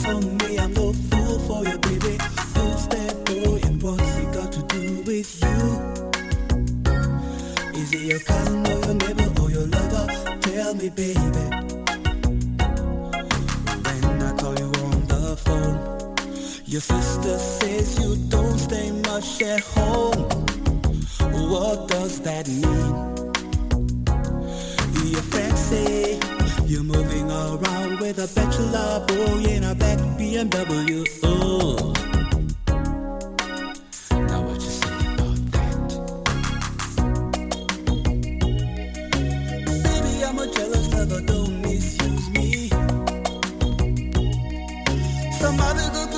on me, I'm no fool for you, baby. Who's that boy and what's he got to do with you? Is he your cousin or your neighbor or your lover? Tell me, baby. When I call you on the phone, your sister says you don't stay much at home. What does that mean? Your friends say you're moving around with a bachelor boy in a black BMW. Oh, now what you say about that? Baby, I'm a jealous lover, don't misuse me. Some other good